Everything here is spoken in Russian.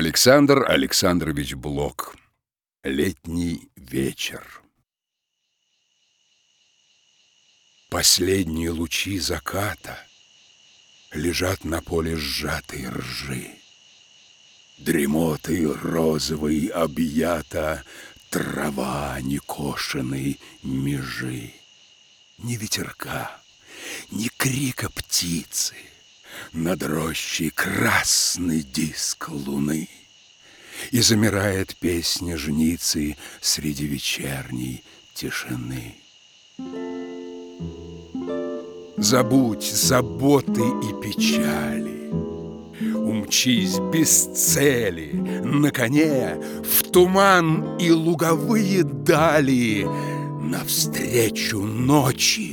Александр Александрович Блок. Летний вечер. Последние лучи заката лежат на поле сжатой ржи. Дремотой розовой объята трава некошенной межи. Ни ветерка, ни крика птицы, над рощей красный диск луны. И замирает песня жницы среди вечерней тишины. Забудь заботы и печали, умчись без цели на коне в туман и луговые дали, навстречу ночи